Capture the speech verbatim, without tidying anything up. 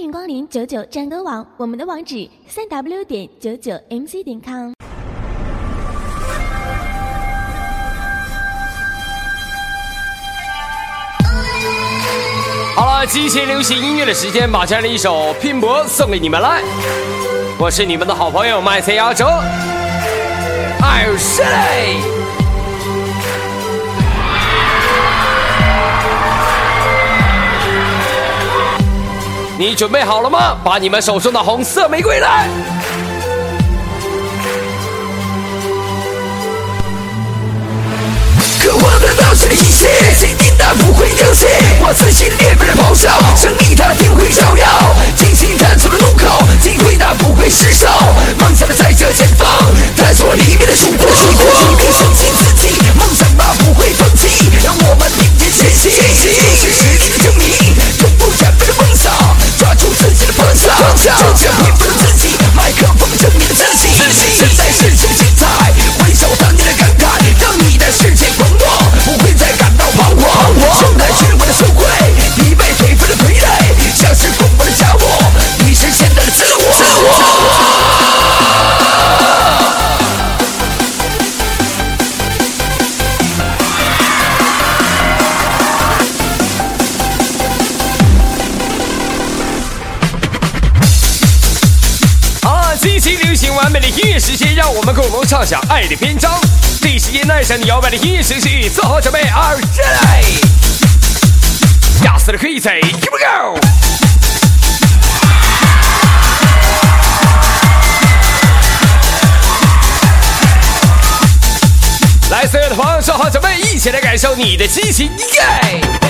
迎光临九九战歌网，我们的网址三 w 点九九 m c 点 com。 好了，激情流行音乐的时间，把这样的一首拼搏送给你们来。我是你们的好朋友麦赛亚哲，哎呦，是嘞！你准备好了吗？把你们手中的红色玫瑰来！ 渴望得到这个一切，谁定它不会凋谢？我自信裂变的咆哮，胜利它定会照耀。惊喜探出了路口，机会它不会失手。梦想的在这前方，探索里面的曙光。你别相信自己，梦想它不会放弃，让我们并肩前行。这是实力的证明，永不言废的梦想，抓住自己的方向，就这拼搏的自己，麦克风证明了自己。现在是这么精彩，回首当年的感慨，让你的世界光芒不会再感到彷徨。现在是我的收回，一被颓废的傀儡，像是疯狂的家伙，你是现在的自我。自我激情流行完美的音乐时间，让我们共同畅想爱的篇章。这时间带上你摇摆的音乐程序，做好准备 ，Are you ready？ 压死了可以在 ，Here we go！ 来，所有的朋友做好准备，一起来感受你的激情音乐。